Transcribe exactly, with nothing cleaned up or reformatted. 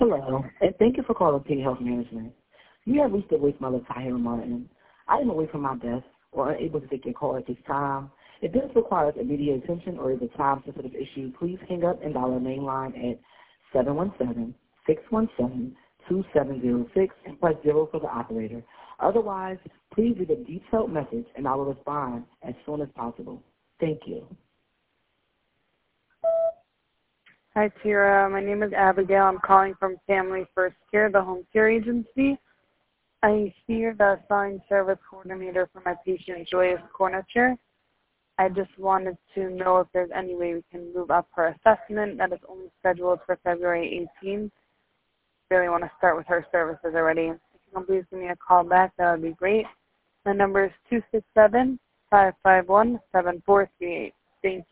Hello, and thank you for calling Ping Health Management. You have reached the voicemail of Tahira Martin. I am away from my desk or unable to take your call at this time. If this requires immediate attention or is a time-sensitive issue, please hang up and dial our main line at seven one seven, six one seven, two seven zero six and press zero for the operator. Otherwise, please leave a detailed message and I will respond as soon as possible. Thank you. Hi, Tira. My name is Abigail. I'm calling from Family First Care, the home care agency. I see you're the assigned service coordinator for my patient Joyous Cornature. I just wanted to know if there's any way we can move up her assessment that is only scheduled for February eighteenth. Really want to start with her services already. If you can please give me a call back, that would be great. My number is two six seven, five five one, seven four three eight. Thank you.